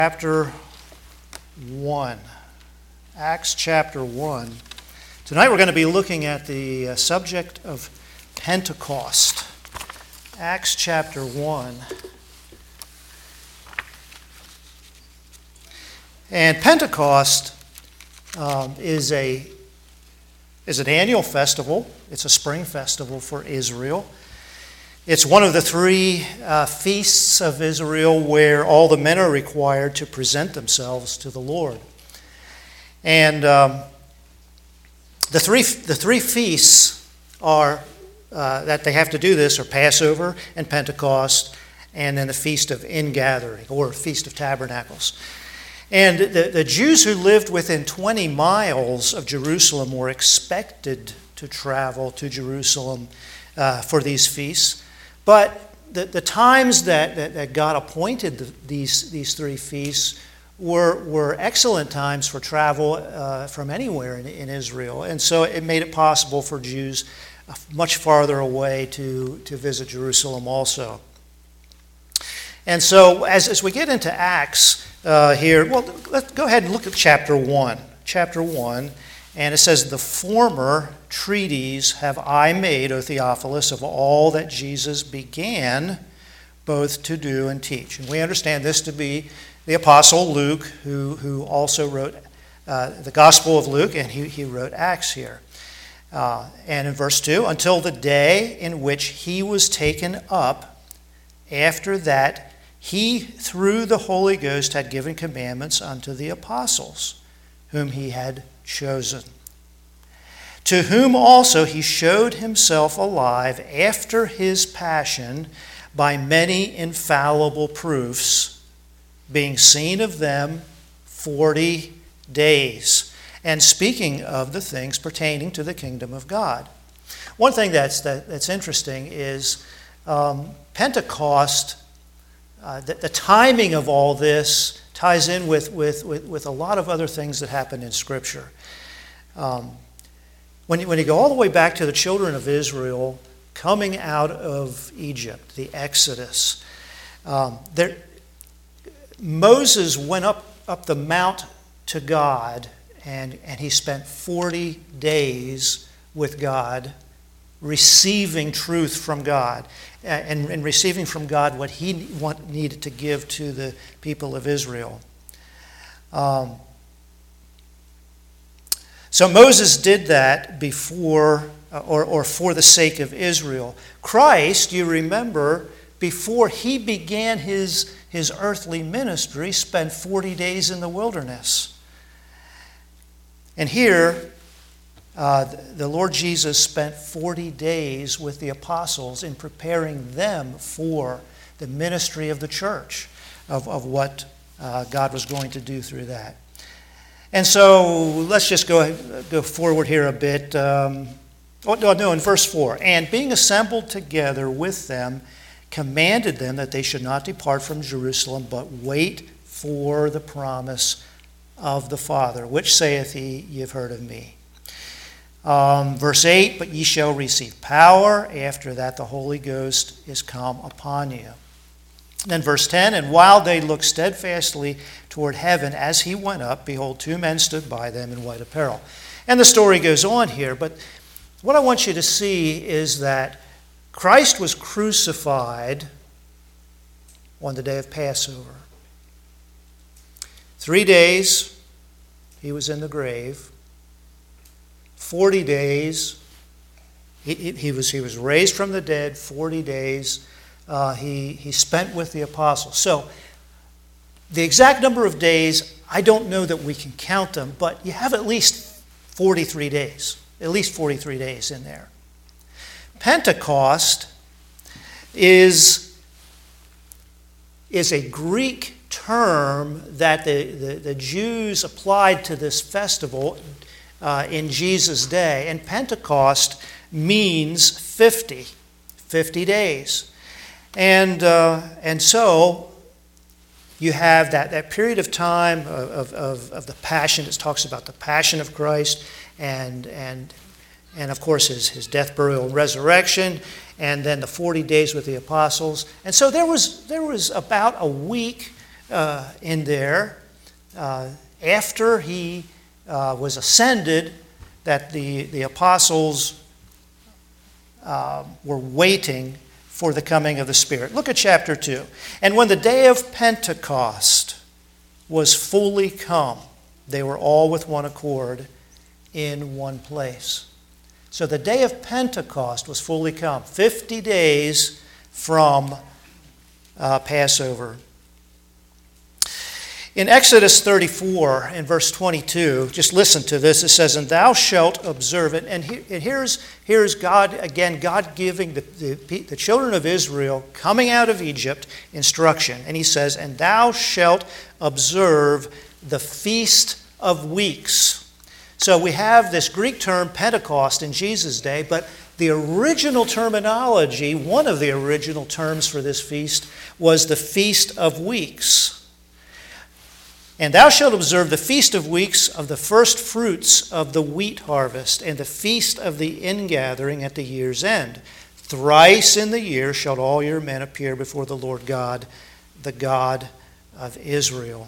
Chapter 1. Acts chapter 1. Tonight we're going to be looking at the subject of Pentecost. Acts chapter 1. And Pentecost is an annual festival. It's a spring festival for Israel. It's one of the three feasts of Israel where all the men are required to present themselves to the Lord. And the three feasts are that they have to do this are Passover and Pentecost, and then the Feast of Ingathering, or Feast of Tabernacles. And the Jews who lived within 20 miles of Jerusalem were expected to travel to Jerusalem for these feasts. But the times that God appointed these three feasts were excellent times for travel from anywhere in Israel. And so it made it possible for Jews much farther away to visit Jerusalem also. And so as we get into Acts here, well, let's go ahead and look at chapter 1. Chapter 1. And it says, "The former treatise have I made, O Theophilus, of all that Jesus began both to do and teach." And we understand this to be the Apostle Luke, who also wrote the Gospel of Luke, and he wrote Acts here. And in verse 2, "Until the day in which he was taken up, after that he, through the Holy Ghost, had given commandments unto the apostles, whom he had chosen, to whom also he showed himself alive after his passion by many infallible proofs, being seen of them 40 days, and speaking of the things pertaining to the kingdom of God." One thing that's interesting is Pentecost, the timing of all this ties in with a lot of other things that happen in Scripture. When you go all the way back to the children of Israel coming out of Egypt, the Exodus, Moses went up the mount to God, and he spent 40 days with God, receiving truth from God, and receiving from God what he needed to give to the people of Israel. So Moses did that before, or for the sake of Israel. Christ, you remember, before he began his earthly ministry, spent 40 days in the wilderness. And here, the Lord Jesus spent 40 days with the apostles in preparing them for the ministry of the church, of what God was going to do through that. And so let's just go forward here a bit. In verse 4. "And being assembled together with them, commanded them that they should not depart from Jerusalem, but wait for the promise of the Father, which saith he, Ye have heard of me." Verse 8, "But ye shall receive power, after that the Holy Ghost is come upon you." Then verse 10, "And while they looked steadfastly toward heaven as he went up, behold, two men stood by them in white apparel." And the story goes on here, but what I want you to see is that Christ was crucified on the day of Passover. 3 days he was in the grave. 40 days he was raised from the dead. 40 days he spent with the apostles. So the exact number of days, I don't know that we can count them, but you have at least 43 days. At least 43 days in there. Pentecost is a Greek term that the Jews applied to this festival in Jesus' day. And Pentecost means 50 days. And so you have that period of time of the passion. It talks about the passion of Christ and of course his death, burial, and resurrection, and then the 40 days with the apostles. And so there was about a week in there. After he was ascended, that the apostles were waiting for the coming of the Spirit. Look at chapter 2. And when the day of Pentecost was fully come, they were all with one accord in one place. So the day of Pentecost was fully come, 50 days from Passover. In Exodus 34, in verse 22, just listen to this. It says, "And thou shalt observe it." And here's God, again, God giving the children of Israel coming out of Egypt instruction. And he says, "And thou shalt observe the Feast of Weeks." So we have this Greek term Pentecost in Jesus' day, but the original terminology, one of the original terms for this feast, was the Feast of Weeks. "And thou shalt observe the Feast of Weeks of the first fruits of the wheat harvest, and the feast of the ingathering at the year's end. Thrice in the year shall all your men appear before the Lord God, the God of Israel."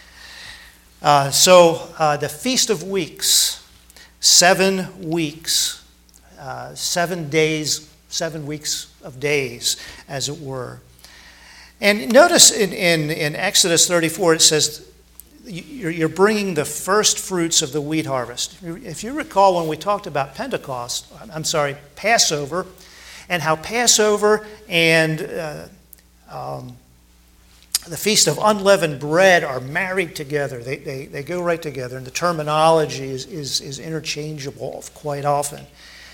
The Feast of Weeks, 7 weeks, 7 days, 7 weeks of days, as it were. And notice in Exodus 34, it says, you're bringing the first fruits of the wheat harvest. If you recall when we talked about Passover, and how Passover and the Feast of Unleavened Bread are married together. They go right together, and the terminology is interchangeable quite often.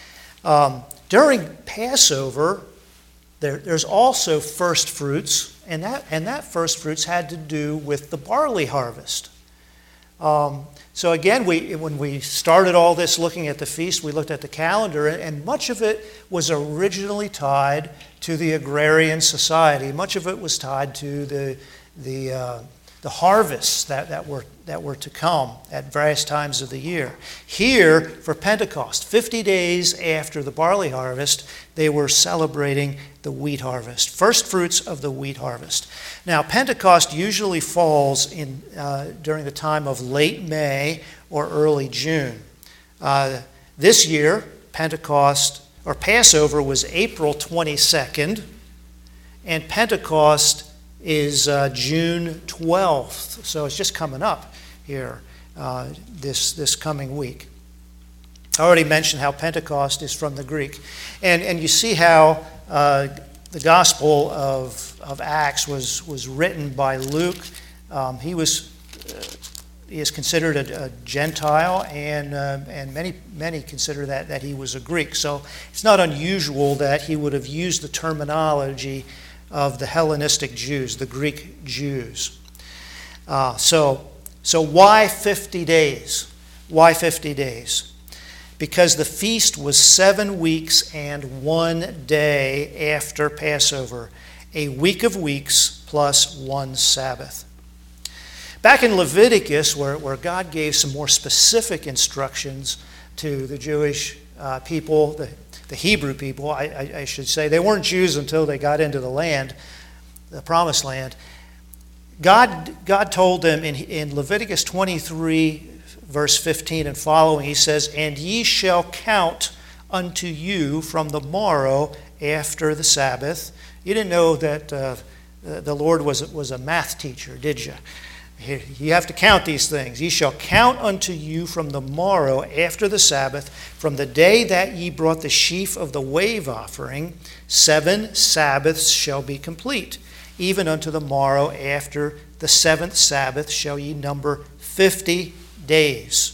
During Passover, there's also first fruits, and that first fruits had to do with the barley harvest. So again, when we started all this looking at the feast, we looked at the calendar, and much of it was originally tied to the agrarian society. Much of it was tied to the harvests that were to come at various times of the year. Here, for Pentecost, 50 days after the barley harvest, they were celebrating the wheat harvest, first fruits of the wheat harvest. Now, Pentecost usually falls during the time of late May or early June. This year, Passover was April 22nd, and Pentecost is June 12th. So it's just coming up here this coming week. I already mentioned how Pentecost is from the Greek. And you see how the Gospel of Acts was written by Luke. He is considered a Gentile, and many consider that he was a Greek. So it's not unusual that he would have used the terminology of the Hellenistic Jews, the Greek Jews. So why 50 days? Why 50 days? Because the feast was 7 weeks and 1 day after Passover, a week of weeks plus 1 Sabbath. Back in Leviticus, where God gave some more specific instructions to the Jewish people, the Hebrew people, I should say. They weren't Jews until they got into the land, the promised land. God told them in Leviticus 23, verse 15 and following, he says, "And ye shall count unto you from the morrow after the Sabbath." You didn't know that the Lord was a math teacher, did you? You have to count these things. "Ye shall count unto you from the morrow after the Sabbath, from the day that ye brought the sheaf of the wave offering, 7 Sabbaths shall be complete. Even unto the morrow after the 7th Sabbath shall ye number 50 days."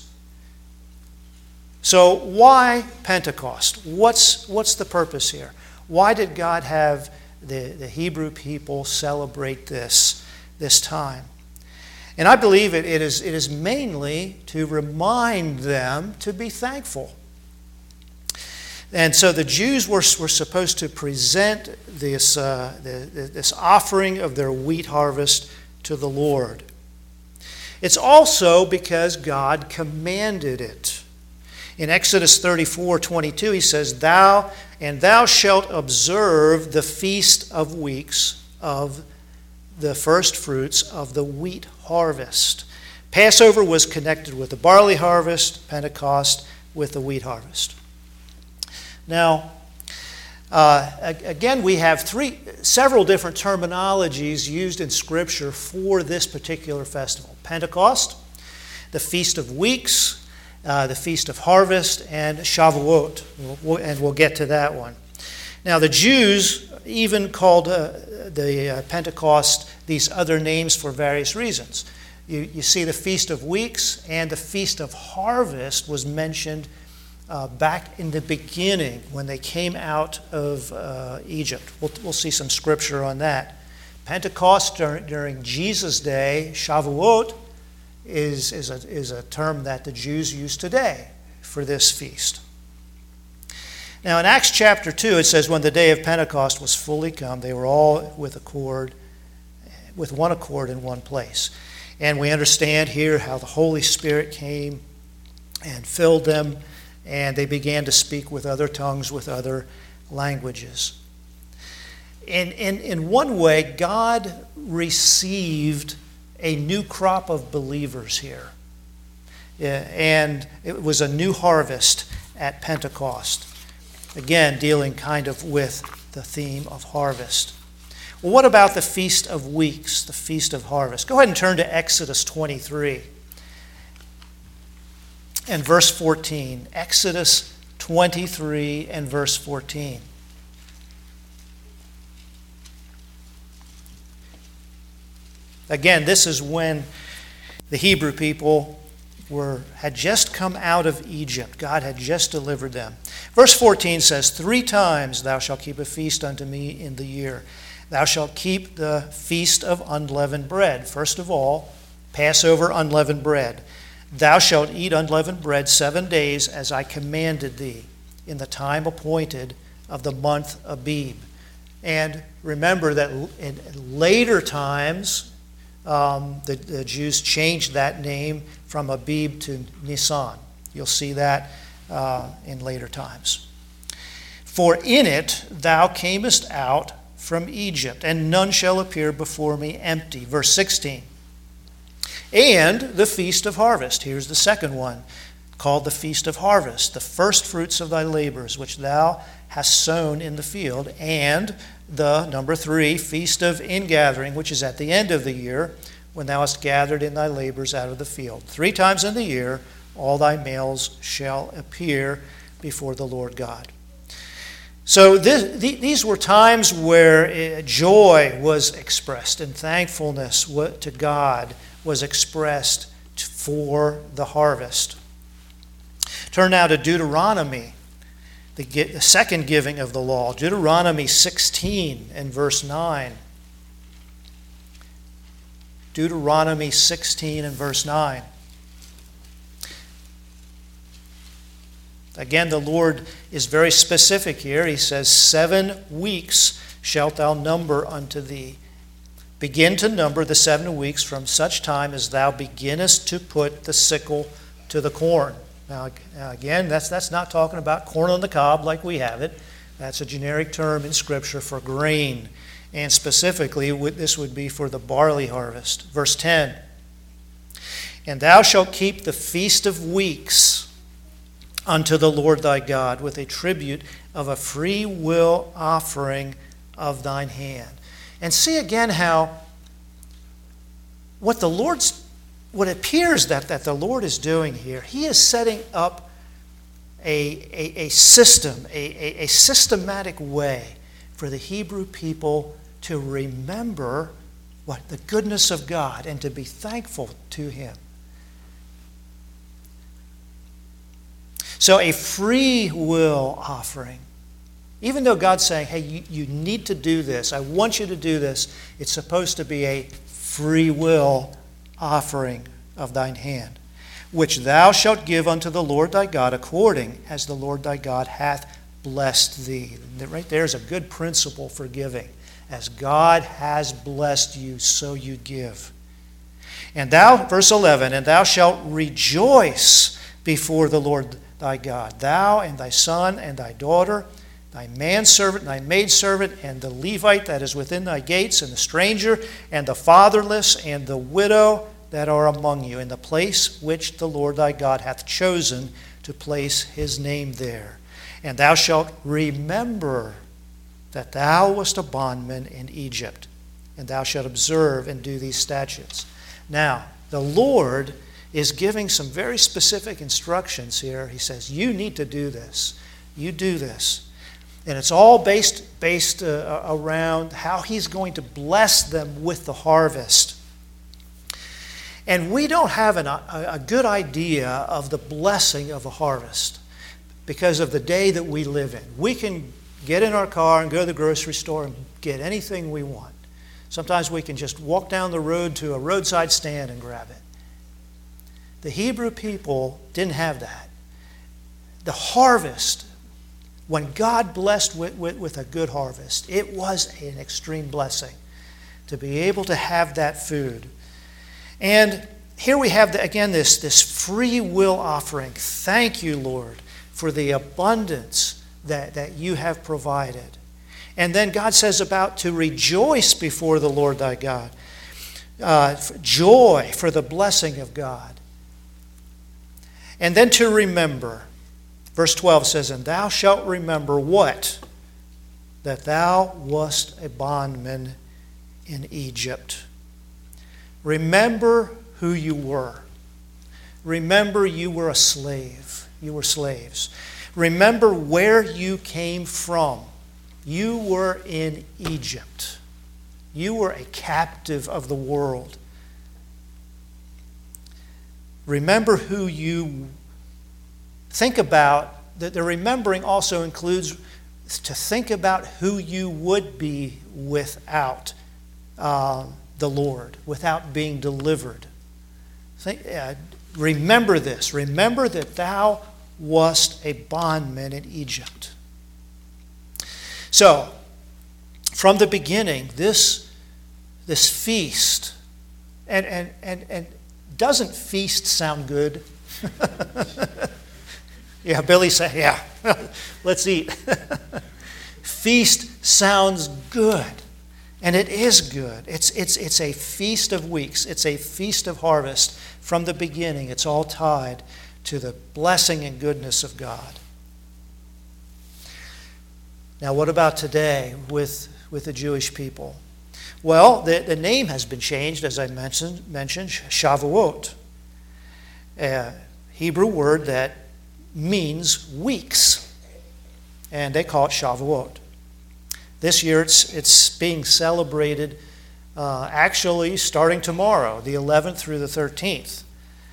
So why Pentecost? What's the purpose here? Why did God have the Hebrew people celebrate this time? And I believe it is mainly to remind them to be thankful. And so the Jews were supposed to present this offering of their wheat harvest to the Lord. It's also because God commanded it. In Exodus 34:22, he says, "Thou shalt observe the Feast of Weeks of the first fruits of the wheat harvest. Passover was connected with the barley harvest, Pentecost with the wheat harvest. Now, again, we have several different terminologies used in Scripture for this particular festival. Pentecost, the Feast of Weeks, the Feast of Harvest, and Shavuot. And we'll get to that one. Now, the Jews even called the Pentecost these other names for various reasons. You see the Feast of Weeks and the Feast of Harvest was mentioned back in the beginning when they came out of Egypt. We'll see some scripture on that. Pentecost during Jesus' day, Shavuot, is a term that the Jews use today for this feast. Now in Acts chapter 2 it says, when the day of Pentecost was fully come, they were all with one accord in one place. And we understand here how the Holy Spirit came and filled them, and they began to speak with other tongues, with other languages. In one way, God received a new crop of believers here. And it was a new harvest at Pentecost. Again, dealing kind of with the theme of harvest. Well, what about the Feast of Weeks, the Feast of Harvest? Go ahead and turn to Exodus 23 and verse 14. Exodus 23 and verse 14. Again, this is when the Hebrew people had just come out of Egypt. God had just delivered them. Verse 14 says, 3 times thou shalt keep a feast unto me in the year. Thou shalt keep the feast of unleavened bread. First of all, Passover unleavened bread. Thou shalt eat unleavened bread 7 days as I commanded thee in the time appointed of the month Abib. And remember that in later times, the Jews changed that name from Abib to Nisan. You'll see that in later times. For in it thou camest out from Egypt, and none shall appear before me empty. Verse 16. And the Feast of Harvest. Here's the second one, called the Feast of Harvest, the first fruits of thy labors, which thou hast sown in the field, and the, number 3, Feast of Ingathering, which is at the end of the year, when thou hast gathered in thy labors out of the field. 3 times in the year all thy males shall appear before the Lord God. So these were times where joy was expressed and thankfulness to God was expressed for the harvest. Turn now to Deuteronomy, the second giving of the law. Deuteronomy 16 and verse 9. Deuteronomy 16 and verse 9. Again, the Lord is very specific here. He says, 7 weeks shalt thou number unto thee. Begin to number the 7 weeks from such time as thou beginnest to put the sickle to the corn. Now again, that's not talking about corn on the cob like we have it. That's a generic term in Scripture for grain. And specifically, this would be for the barley harvest. Verse 10. And thou shalt keep the Feast of Weeks unto the Lord thy God with a tribute of a free will offering of thine hand. And see again how what appears that the Lord is doing here, he is setting up a system, a systematic way for the Hebrew people to remember the goodness of God and to be thankful to him. So a free will offering. Even though God's saying, hey, you need to do this, I want you to do this, it's supposed to be a free will offering of thine hand, which thou shalt give unto the Lord thy God according as the Lord thy God hath blessed thee. Right there is a good principle for giving. As God has blessed you, so you give. And thou, verse 11, and thou shalt rejoice before the Lord thy God, thou and thy son and thy daughter, thy manservant, thy maidservant, and the Levite that is within thy gates, and the stranger, and the fatherless, and the widow that are among you, in the place which the Lord thy God hath chosen to place his name there. And thou shalt remember that thou wast a bondman in Egypt, and thou shalt observe and do these statutes. Now, the Lord is giving some very specific instructions here. He says, you need to do this. You do this. And it's all based around how he's going to bless them with the harvest. And we don't have a good idea of the blessing of a harvest because of the day that we live in. We can get in our car and go to the grocery store and get anything we want. Sometimes we can just walk down the road to a roadside stand and grab it. The Hebrew people didn't have that. The harvest, when God blessed with a good harvest, it was an extreme blessing to be able to have that food. And here we have, again, this free will offering. Thank you, Lord, for the abundance that you have provided. And then God says about to rejoice before the Lord thy God. Joy for the blessing of God. And then to remember. Verse 12 says, and thou shalt remember what? That thou wast a bondman in Egypt. Remember who you were. Remember you were a slave. You were slaves. Remember where you came from. You were in Egypt. You were a captive of the world. Remember who you think about. The remembering also includes to think about who you would be without the Lord, without being delivered. Remember this. Remember that thou wast a bondman in Egypt. So, from the beginning, this feast, and doesn't feast sound good? Yeah, Billy said, yeah, let's eat. Feast sounds good, and it is good. It's a feast of weeks. It's a feast of harvest. From the beginning, it's all tied to the blessing and goodness of God. Now, what about today with the Jewish people? Well, the name has been changed, as I mentioned, Shavuot, a Hebrew word that means weeks, and they call it Shavuot. This year, it's being celebrated actually starting tomorrow, the 11th through the 13th.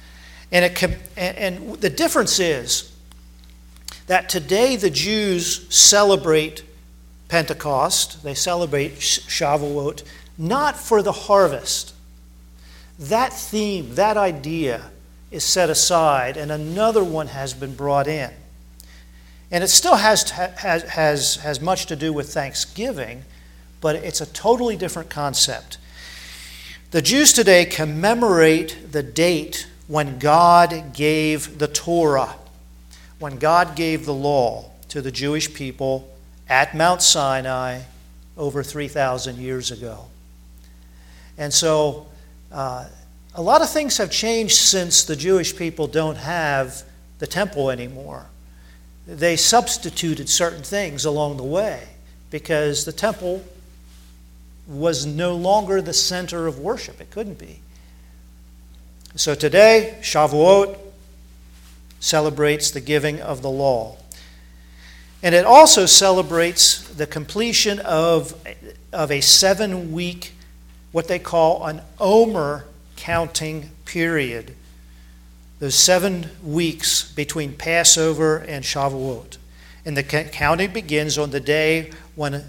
And the difference is that today the Jews celebrate Pentecost, they celebrate Shavuot, not for the harvest. That theme, that idea is set aside, and another one has been brought in. And it still has much to do with Thanksgiving, but it's a totally different concept. The Jews today commemorate the date when God gave the Torah, when God gave the law to the Jewish people at Mount Sinai over 3,000 years ago. And so a lot of things have changed since the Jewish people don't have the temple anymore. They substituted certain things along the way because the temple was no longer the center of worship. It couldn't be. So today, Shavuot celebrates the giving of the law. And it also celebrates the completion of a 7-week, what they call an Omer counting period. Those 7 weeks between Passover and Shavuot. And the counting begins on the day when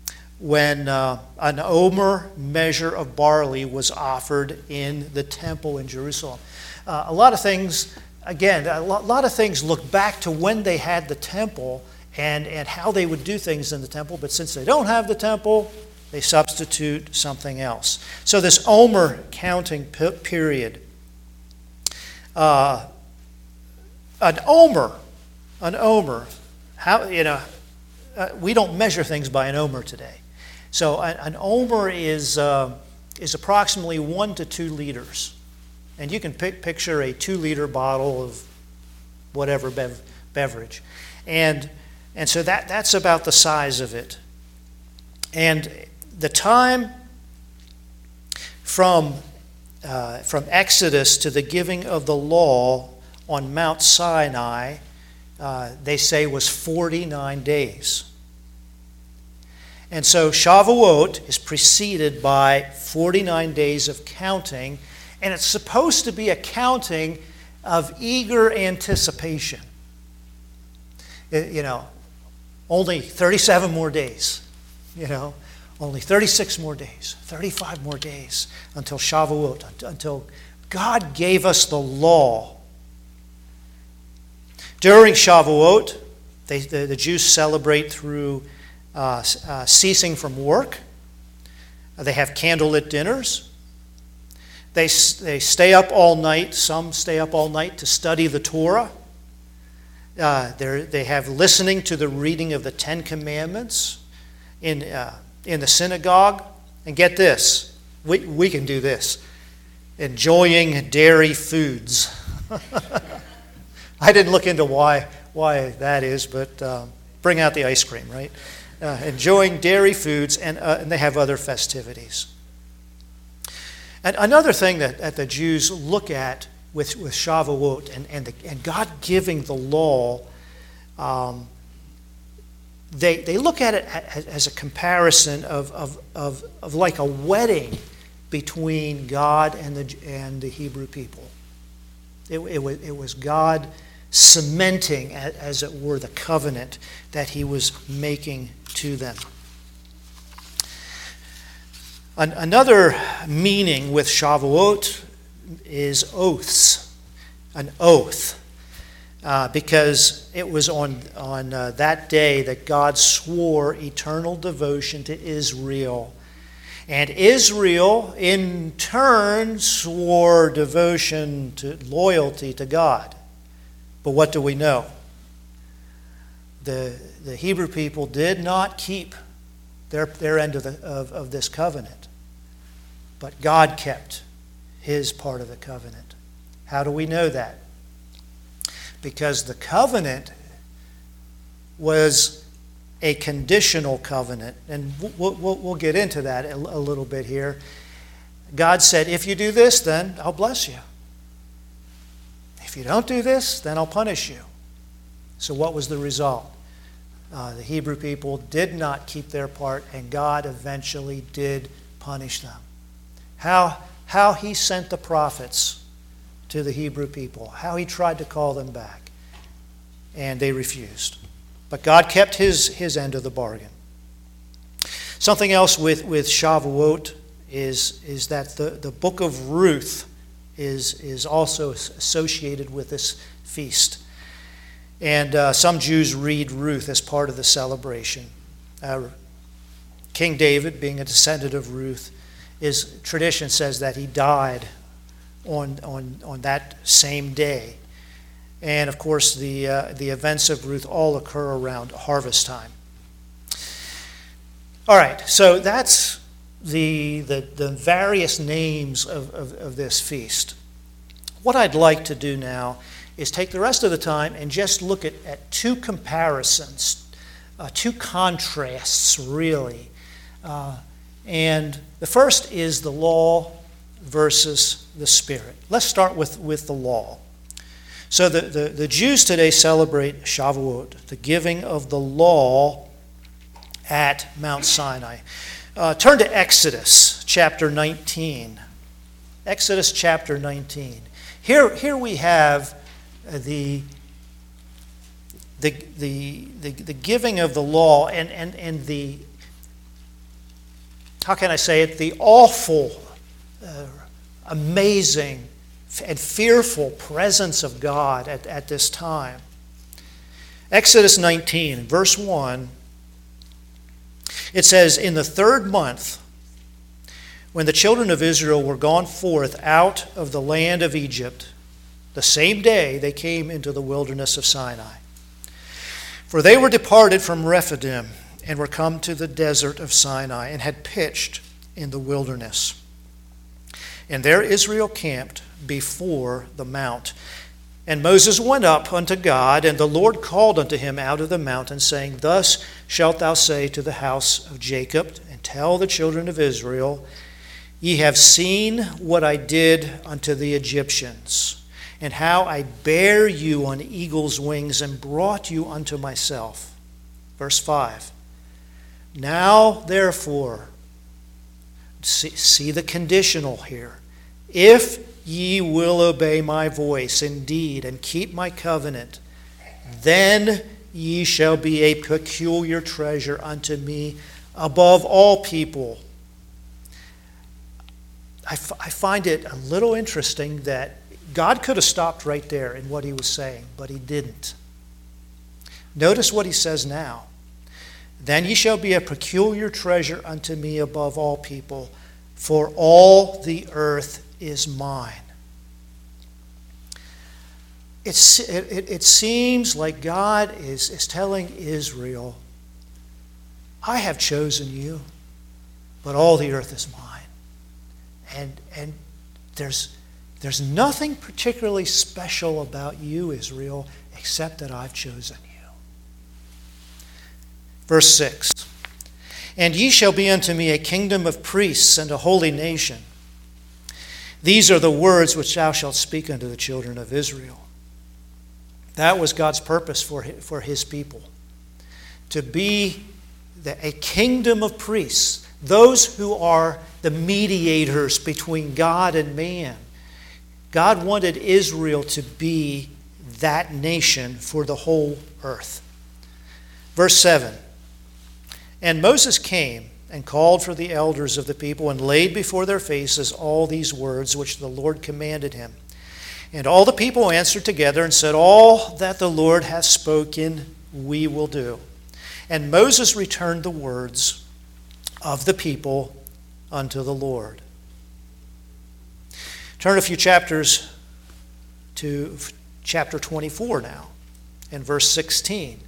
an Omer measure of barley was offered in the temple in Jerusalem. A lot of things look back to when they had the temple and how they would do things in the temple, but since they don't have the temple, they substitute something else. So this Omer counting period. An omer. How, we don't measure things by an omer today. So an omer is approximately 1 to 2 liters. And you can picture a 2-liter bottle of whatever beverage. And so that's about the size of it. And the time from Exodus to the giving of the law on Mount Sinai, they say was 49 days. And so Shavuot is preceded by 49 days of counting, and it's supposed to be a counting of eager anticipation. Only 37 more days, only 36 more days, 35 more days until Shavuot, until God gave us the law. During Shavuot, the Jews celebrate through ceasing from work. They have candlelit dinners. They stay up all night. Some stay up all night to study the Torah. They have listening to the reading of the Ten Commandments in the synagogue. And get this, we can do this. Enjoying dairy foods. I didn't look into why that is, but bring out the ice cream, right? Enjoying dairy foods, and they have other festivities. And another thing that the Jews look at with Shavuot and God giving the law, they look at it as a comparison of like a wedding between God and the Hebrew people. It was God cementing, as it were, the covenant that he was making to them. Another meaning with Shavuot is oaths, an oath, because it was on that day that God swore eternal devotion to Israel. And Israel, in turn, swore devotion to loyalty to God. But what do we know? The Hebrew people did not keep their end of this covenant. But God kept his part of the covenant. How do we know that? Because the covenant was a conditional covenant. And we'll get into that a little bit here. God said, if you do this, then I'll bless you. If you don't do this, then I'll punish you. So what was the result? The Hebrew people did not keep their part, and God eventually did punish them. How he sent the prophets to the Hebrew people, how he tried to call them back, and they refused. But God kept his end of the bargain. Something else with Shavuot is that the book of Ruth is also associated with this feast. And some Jews read Ruth as part of the celebration. King David, being a descendant of Ruth, tradition says that he died on that same day. And of course, the events of Ruth all occur around harvest time. All right, so that's the various names of this feast. What I'd like to do now is take the rest of the time and just look at two comparisons, two contrasts, really. And the first is the law versus the Spirit. Let's start with the law. So the Jews today celebrate Shavuot, the giving of the law at Mount Sinai. Turn to Exodus chapter 19. Exodus chapter 19. Here we have the giving of the law and the, how can I say it, the awful, amazing, and fearful presence of God at this time. Exodus 19, verse 1, it says, in the 3rd month, when the children of Israel were gone forth out of the land of Egypt, the same day they came into the wilderness of Sinai. For they were departed from Rephidim, and were come to the desert of Sinai, and had pitched in the wilderness. And there Israel camped before the mount. And Moses went up unto God, and the Lord called unto him out of the mountain, saying, Thus shalt thou say to the house of Jacob, and tell the children of Israel, Ye have seen what I did unto the Egyptians, and how I bare you on eagle's wings, and brought you unto myself. Verse 5. Now, therefore, see the conditional here. If ye will obey my voice indeed, and keep my covenant, then ye shall be a peculiar treasure unto me above all people. I find it a little interesting that God could have stopped right there in what he was saying, but he didn't. Notice what he says now. Then ye shall be a peculiar treasure unto me above all people, for all the earth is mine. It seems like God is telling Israel, I have chosen you, but all the earth is mine. And there's nothing particularly special about you, Israel, except that I've chosen you. Verse 6. And ye shall be unto me a kingdom of priests and a holy nation. These are the words which thou shalt speak unto the children of Israel. That was God's purpose for his people. To be a kingdom of priests. Those who are the mediators between God and man. God wanted Israel to be that nation for the whole earth. Verse 7. And Moses came and called for the elders of the people and laid before their faces all these words which the Lord commanded him. And all the people answered together and said, All that the Lord hath spoken, we will do. And Moses returned the words of the people unto the Lord. Turn a few chapters to chapter 24 now, and verse 16.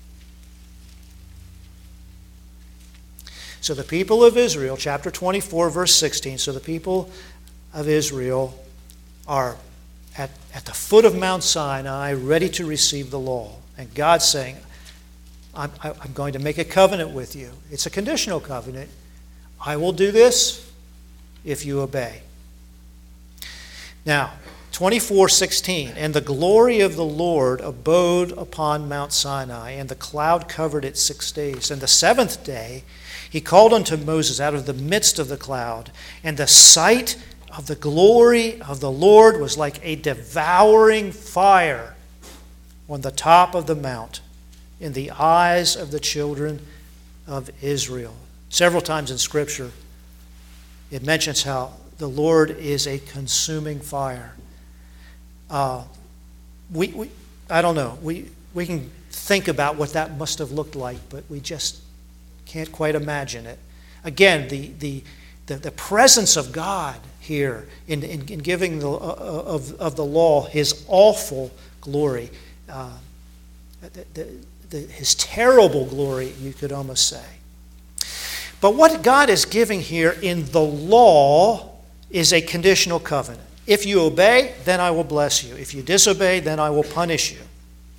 So the people of Israel, chapter 24, verse 16, so the people of Israel are at the foot of Mount Sinai, ready to receive the law. And God's saying, I'm going to make a covenant with you. It's a conditional covenant. I will do this if you obey. Now, 24:16, and the glory of the Lord abode upon Mount Sinai, and the cloud covered it 6 days. And the seventh day he called unto Moses out of the midst of the cloud, and the sight of the glory of the Lord was like a devouring fire on the top of the mount in the eyes of the children of Israel. Several times in Scripture, it mentions how the Lord is a consuming fire. I don't know. We can think about what that must have looked like, but we just can't quite imagine it. Again, the presence of God here in giving of the law His awful glory, His terrible glory, you could almost say. But what God is giving here in the law is a conditional covenant. If you obey, then I will bless you. If you disobey, then I will punish you.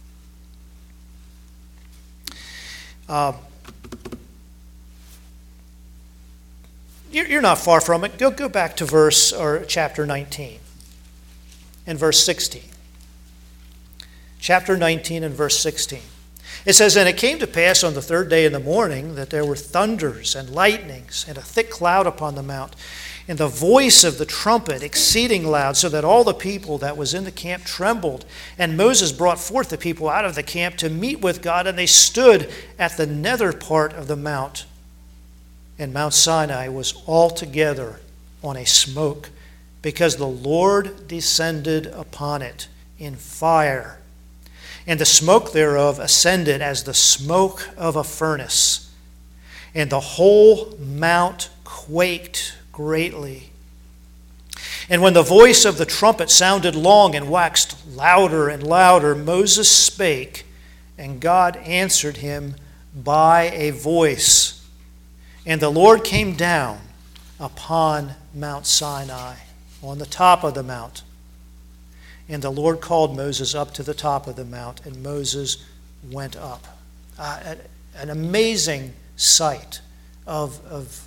You're not far from it. Go back to chapter 19 and verse 16. Chapter 19 and verse 16. It says, And it came to pass on the third day in the morning that there were thunders and lightnings and a thick cloud upon the mount, and the voice of the trumpet exceeding loud, so that all the people that was in the camp trembled. And Moses brought forth the people out of the camp to meet with God, and they stood at the nether part of the mount. And Mount Sinai was altogether on a smoke, because the Lord descended upon it in fire. And the smoke thereof ascended as the smoke of a furnace. And the whole mount quaked greatly. And when the voice of the trumpet sounded long and waxed louder and louder, Moses spake, And God answered him by a voice. And the Lord came down upon Mount Sinai, on the top of the mount. And the Lord called Moses up to the top of the mount, and Moses went up. An amazing sight of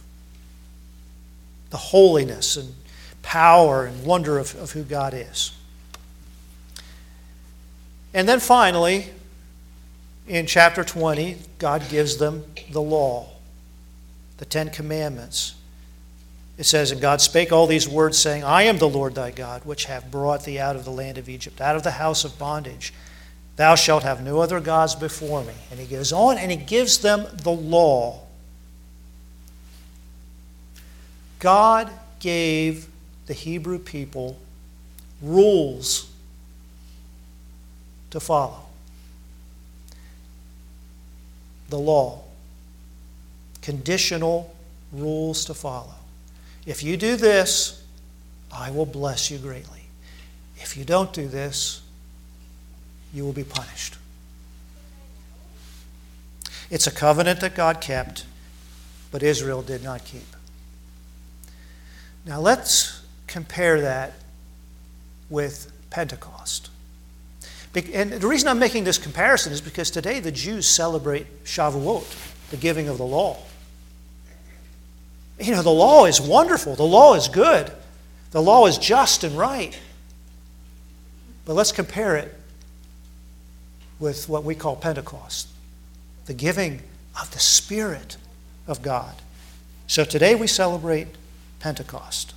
the holiness and power and wonder of who God is. And then finally, in chapter 20, God gives them the law, the Ten Commandments. It says, "And God spake all these words, saying, I am the Lord thy God, which have brought thee out of the land of Egypt, out of the house of bondage. Thou shalt have no other gods before me." And he goes on and he gives them the law. God gave the Hebrew people rules to follow. The law. Conditional rules to follow. If you do this, I will bless you greatly. If you don't do this, you will be punished. It's a covenant that God kept, but Israel did not keep. Now let's compare that with Pentecost. And the reason I'm making this comparison is because today the Jews celebrate Shavuot, the giving of the law. You know, the law is wonderful. The law is good. The law is just and right. But let's compare it with what we call Pentecost, the giving of the Spirit of God. So today we celebrate Pentecost.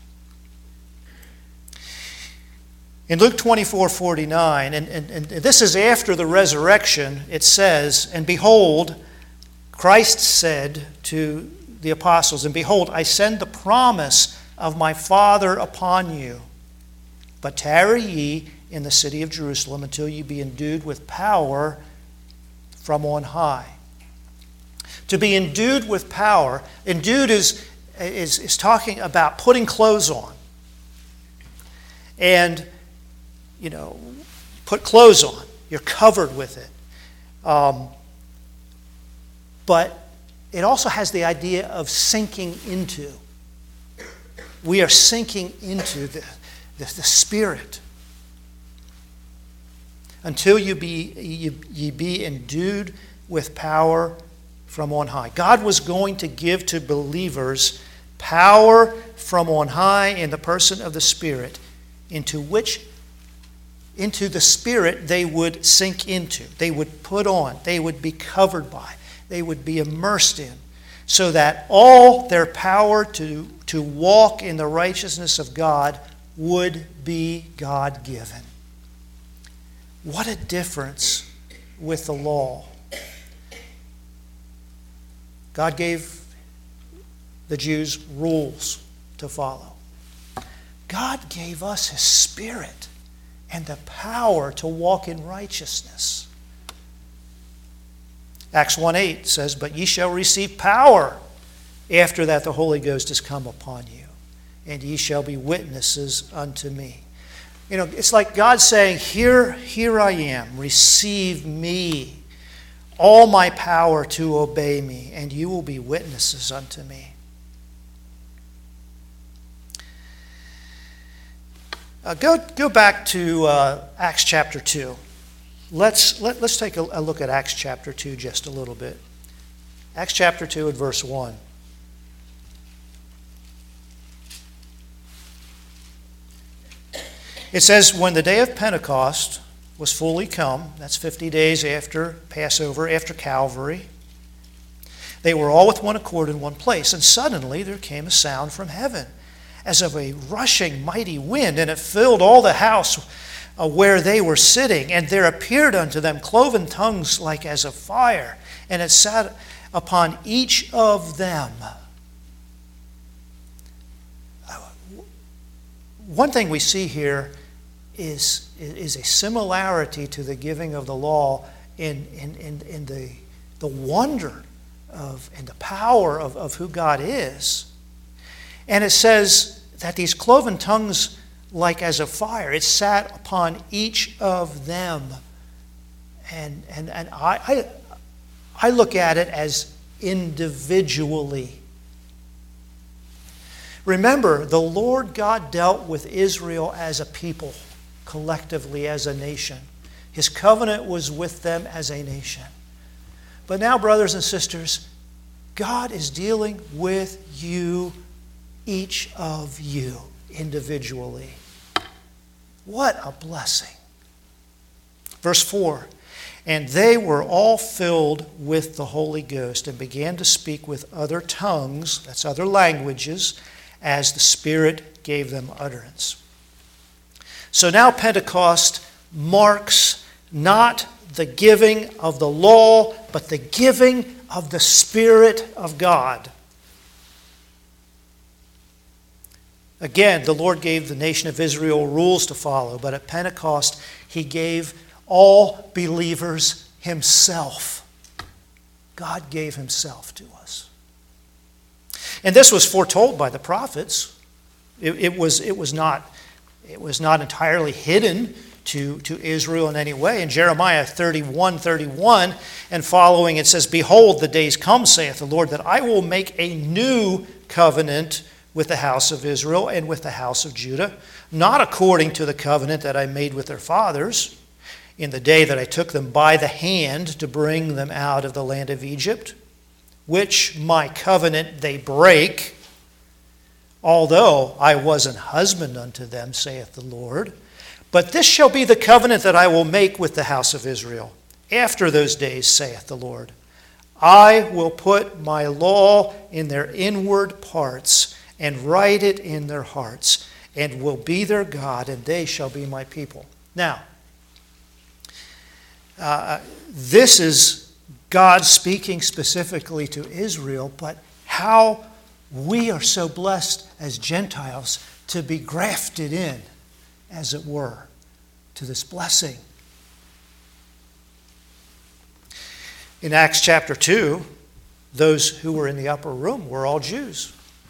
In Luke 24:49, and this is after the resurrection, it says, "And behold, Christ said to the apostles, and behold, I send the promise of my Father upon you. But tarry ye in the city of Jerusalem until you be endued with power from on high." To be endued with power, endued is talking about putting clothes on. And, you know, put clothes on. You're covered with it. But it also has the idea of sinking into. We are sinking into the Spirit. Until ye be endued with power from on high. God was going to give to believers power from on high in the person of the Spirit, into the Spirit they would sink into, they would put on, they would be covered by, they would be immersed in, so that all their power to walk in the righteousness of God would be God-given. What a difference with the law. God gave the Jews rules to follow. God gave us His Spirit and the power to walk in righteousness. Acts 1:8 says, "But ye shall receive power after that the Holy Ghost is come upon you, and ye shall be witnesses unto me." You know, it's like God saying, here I am, receive me, all my power to obey me, and you will be witnesses unto me. Go back to Acts chapter 2. Let's take a look at Acts chapter 2 just a little bit. Acts chapter 2 and verse 1. It says, "When the day of Pentecost was fully come," that's 50 days after Passover, after Calvary, "they were all with one accord in one place. And suddenly there came a sound from heaven, as of a rushing mighty wind, and it filled all the house where they were sitting. And there appeared unto them cloven tongues like as of fire, and it sat upon each of them." One thing we see here is a similarity to the giving of the law in the wonder of and the power of who God is. And it says that these cloven tongues, like as of fire, it sat upon each of them. And I look at it as individually. Remember, the Lord God dealt with Israel as a people, collectively as a nation. His covenant was with them as a nation. But now, brothers and sisters, God is dealing with you, each of you, individually. What a blessing. Verse 4, and they were all filled with the Holy Ghost and began to speak with other tongues, that's other languages, as the Spirit gave them utterance. So now Pentecost marks not the giving of the law, but the giving of the Spirit of God. Again, the Lord gave the nation of Israel rules to follow, but at Pentecost, He gave all believers Himself. God gave Himself to us. And this was foretold by the prophets. It was not entirely hidden to Israel in any way. In Jeremiah 31:31 and following, it says, behold, the days come, saith the Lord, that I will make a new covenant with the house of Israel and with the house of Judah, not according to the covenant that I made with their fathers in the day that I took them by the hand to bring them out of the land of Egypt, which my covenant they break, although I was an husband unto them, saith the Lord. But this shall be the covenant that I will make with the house of Israel. After those days, saith the Lord, I will put my law in their inward parts and write it in their hearts, and will be their God, and they shall be my people. Now, this is God speaking specifically to Israel, but how we are so blessed as Gentiles to be grafted in, as it were, to this blessing. In Acts chapter 2, those who were in the upper room were all Jews.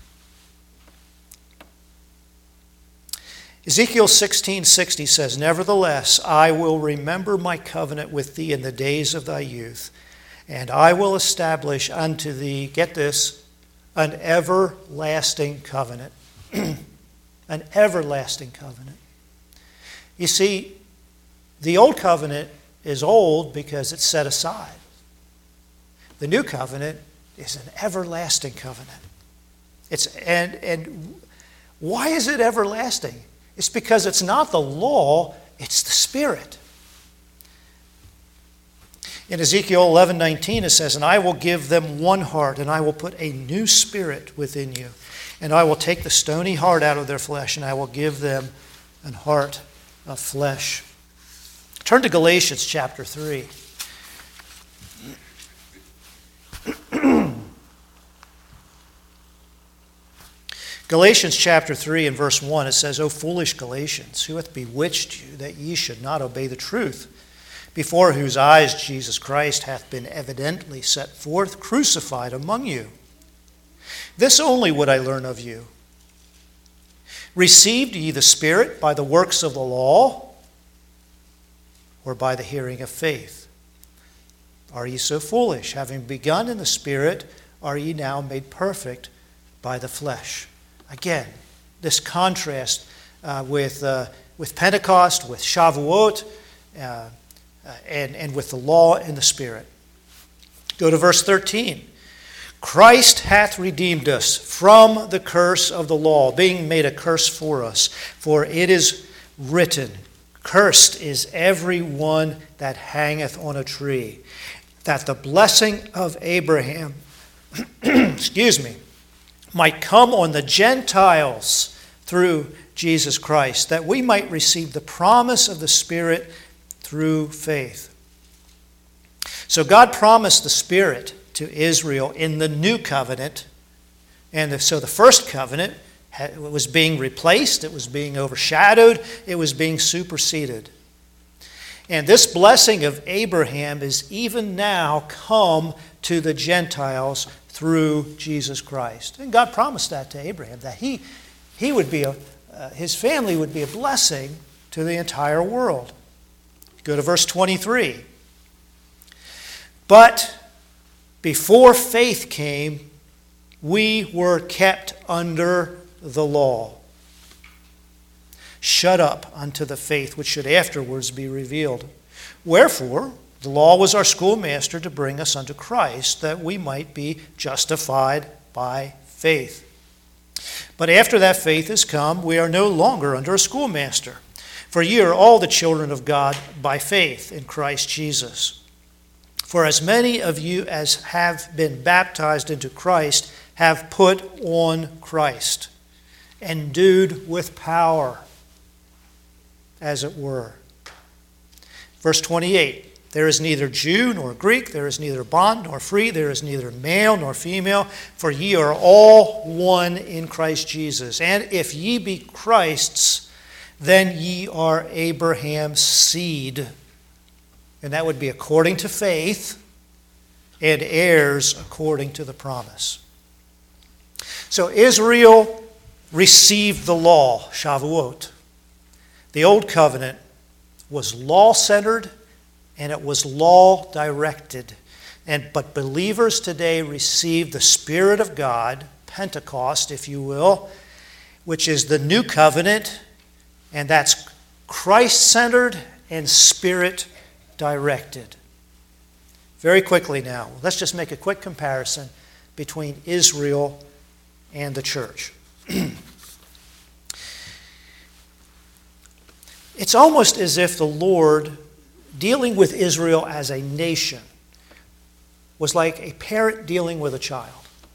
Ezekiel 16:60 says, nevertheless, I will remember my covenant with thee in the days of thy youth, and I will establish unto thee, get this, an everlasting covenant. An everlasting covenant. You see, the old covenant is old because it's set aside. The new covenant is an everlasting covenant. And why is it everlasting? It's because it's not the law, it's the Spirit. In Ezekiel 11:19 it says, and I will give them one heart, and I will put a new spirit within you. And I will take the stony heart out of their flesh, and I will give them an heart of flesh. Turn to Galatians chapter 3. Galatians chapter 3 and verse 1, it says, O foolish Galatians, who hath bewitched you that ye should not obey the truth, before whose eyes Jesus Christ hath been evidently set forth, crucified among you? This only would I learn of you. Received ye the Spirit by the works of the law, or by the hearing of faith? Are ye so foolish? Having begun in the Spirit, are ye now made perfect by the flesh? Again, this contrast with Pentecost, with Shavuot, and with the law and the Spirit. Go to verse 13. Christ hath redeemed us from the curse of the law, being made a curse for us. For it is written, cursed is every one that hangeth on a tree, that the blessing of Abraham might come on the Gentiles through Jesus Christ, that we might receive the promise of the Spirit through faith. So God promised the Spirit to Israel in the new covenant, and so the first covenant was being replaced, it was being overshadowed, it was being superseded. And this blessing of Abraham is even now come to the Gentiles through Jesus Christ. And God promised that to Abraham, that he would be his family would be a blessing to the entire world. Go to verse 23. But before faith came, we were kept under the law, shut up unto the faith which should afterwards be revealed. Wherefore, the law was our schoolmaster to bring us unto Christ, that we might be justified by faith. But after that faith is come, we are no longer under a schoolmaster. For ye are all the children of God by faith in Christ Jesus. For as many of you as have been baptized into Christ have put on Christ, endued with power, as it were. Verse 28, there is neither Jew nor Greek, there is neither bond nor free, there is neither male nor female, for ye are all one in Christ Jesus. And if ye be Christ's, then ye are Abraham's seed. And that would be according to faith, and heirs according to the promise. So Israel received the law, Shavuot. The old covenant was law-centered and it was law-directed. But believers today receive the Spirit of God, Pentecost, if you will, which is the new covenant, and that's Christ-centered and Spirit-directed. Very quickly now, let's just make a quick comparison between Israel and the church. It's almost as if the Lord, dealing with Israel as a nation, was like a parent dealing with a child.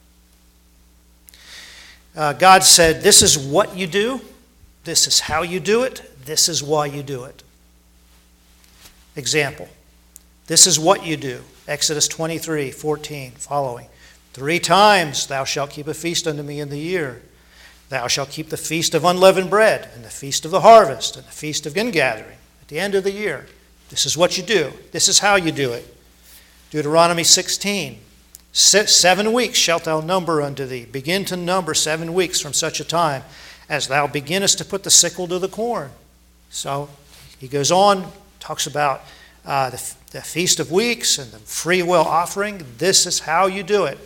God said, this is what you do, this is how you do it, this is why you do it. Example, this is what you do. Exodus 23:14 following. 3 times thou shalt keep a feast unto me in the year. Thou shalt keep the feast of unleavened bread, and the feast of the harvest, and the feast of ingathering, at the end of the year. This is what you do. This is how you do it. Deuteronomy 16. 7 weeks shalt thou number unto thee. Begin to number 7 weeks from such a time as thou beginnest to put the sickle to the corn. So he goes on, talks about the Feast of Weeks and the free will offering. This is how you do it.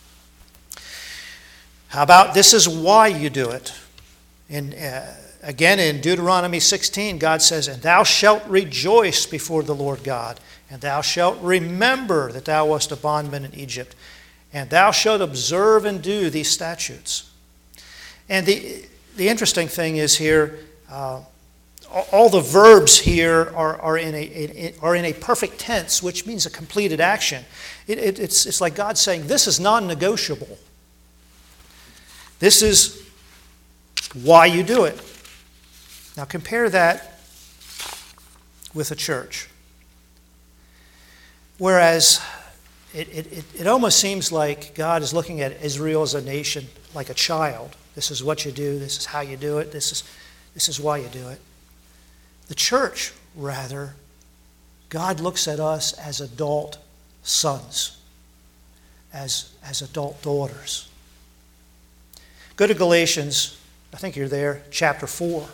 How about this is why you do it? And again in Deuteronomy 16, God says, and thou shalt rejoice before the Lord God, and thou shalt remember that thou wast a bondman in Egypt, and thou shalt observe and do these statutes. And the interesting thing is here, all the verbs here are in a perfect tense, which means a completed action. It's like God saying, this is non-negotiable. This is why you do it. Now compare that with a church. Whereas it almost seems like God is looking at Israel as a nation like a child. This is what you do. This is how you do it. This is why you do it. The church, rather, God looks at us as adult sons, as adult daughters. Go to Galatians, I think you're there, chapter 4.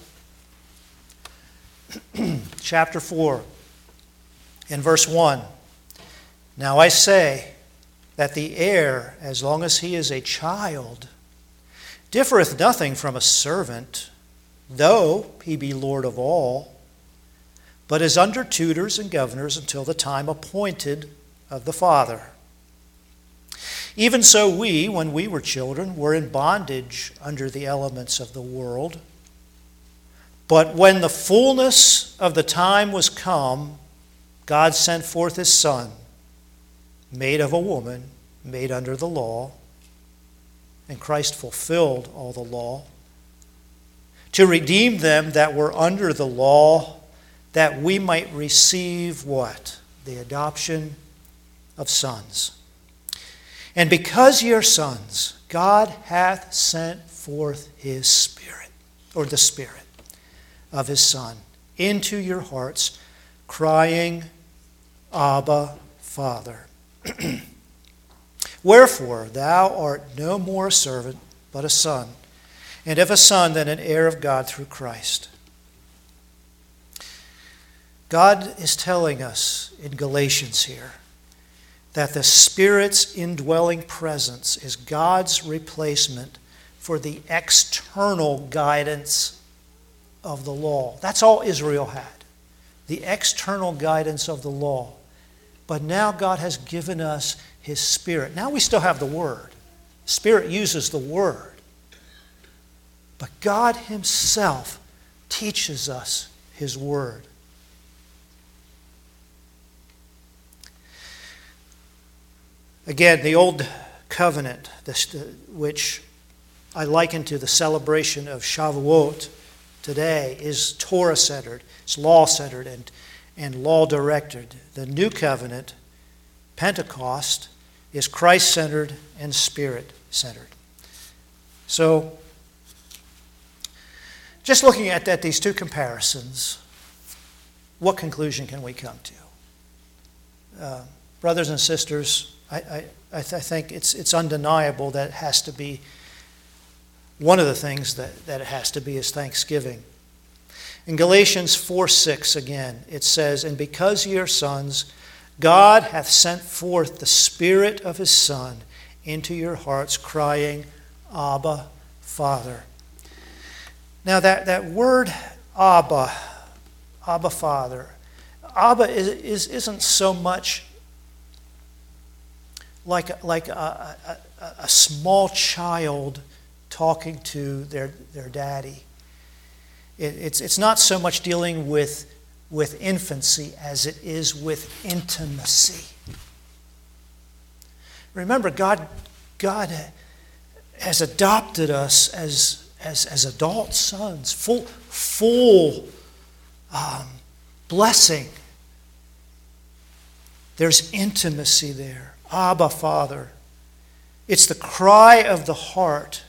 Chapter 4, in verse 1. Now I say that the heir, as long as he is a child, differeth nothing from a servant, though he be Lord of all, but is under tutors and governors until the time appointed of the Father. Even so we, when we were children, were in bondage under the elements of the world. But when the fullness of the time was come, God sent forth his Son, made of a woman, made under the law, and Christ fulfilled all the law, to redeem them that were under the law, that we might receive what? The adoption of sons. And because ye are sons, God hath sent forth his Spirit, or the Spirit of his Son, into your hearts, crying, Abba, Father. Wherefore thou art no more a servant, but a son, and if a son, then an heir of God through Christ. God is telling us in Galatians here that the Spirit's indwelling presence is God's replacement for the external guidance of the law. That's all Israel had, the external guidance of the law. But now God has given us His Spirit. Now we still have the Word. Spirit uses the Word. But God Himself teaches us His Word. Again, the Old Covenant, which I liken to the celebration of Shavuot today, is Torah-centered, it's law-centered and law-directed. The New Covenant, Pentecost, is Christ-centered and Spirit-centered. So, just looking at these two comparisons, what conclusion can we come to? Brothers and sisters, I think it's undeniable that it has to be, one of the things that it has to be is thanksgiving. In Galatians 4:6 again, it says, "And because ye are sons, God hath sent forth the Spirit of His Son into your hearts, crying, Abba, Father." Now that word Abba, Father, Abba isn't so much like a small child talking to their daddy. It's not so much dealing with infancy as it is with intimacy. Remember, God has adopted us as adult sons, full blessing. There's intimacy there. Abba, Father. It's the cry of the heart.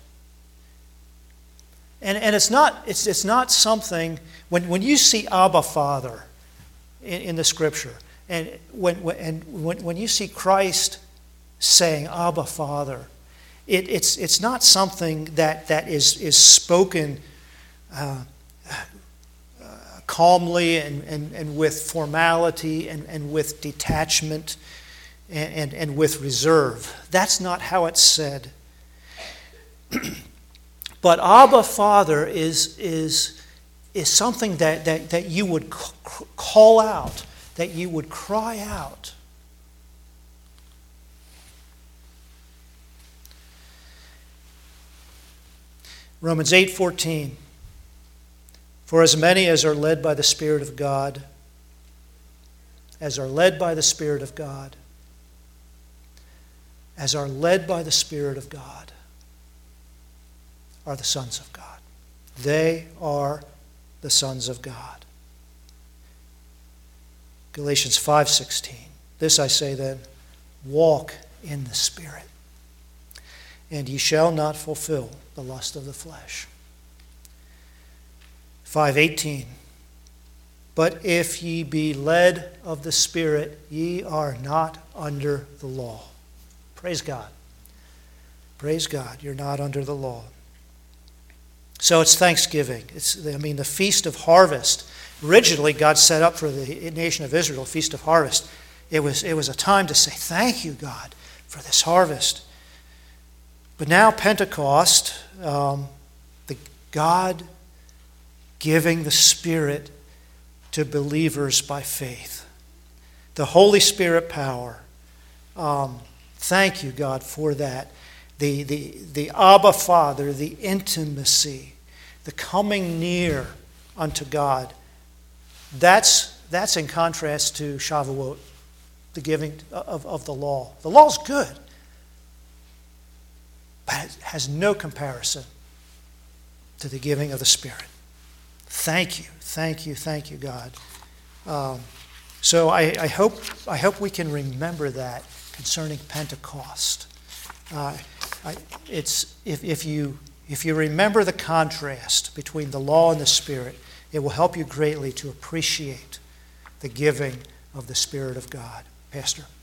And it's not something, when you see Abba, Father in the Scripture, and when you see Christ saying Abba, Father, it's not something that is spoken calmly and with formality and with detachment and with reserve. That's not how it's said. But Abba, Father is something that you would call out, that you would cry out. Romans 8:14. "For as many as are led by the Spirit of God, as are led by the Spirit of God, as are led by the Spirit of God, are the sons of God." They are the sons of God. Galatians 5:16. "This I say then, walk in the Spirit, and ye shall not fulfill the lust of the flesh." 5:18. "But if ye be led of the Spirit, ye are not under the law." Praise God. Praise God. You're not under the law. So it's Thanksgiving. The Feast of Harvest. Originally, God set up for the nation of Israel a Feast of Harvest. It was a time to say, thank you, God, for this harvest. But now Pentecost, the God giving the Spirit to believers by faith. The Holy Spirit power. Thank you, God, for that. The Abba Father, the intimacy, the coming near unto God. That's in contrast to Shavuot, the giving of the law. The law's good, but it has no comparison to the giving of the Spirit. Thank you, God. So I hope we can remember that concerning Pentecost. If you remember the contrast between the law and the Spirit, it will help you greatly to appreciate the giving of the Spirit of God. Pastor.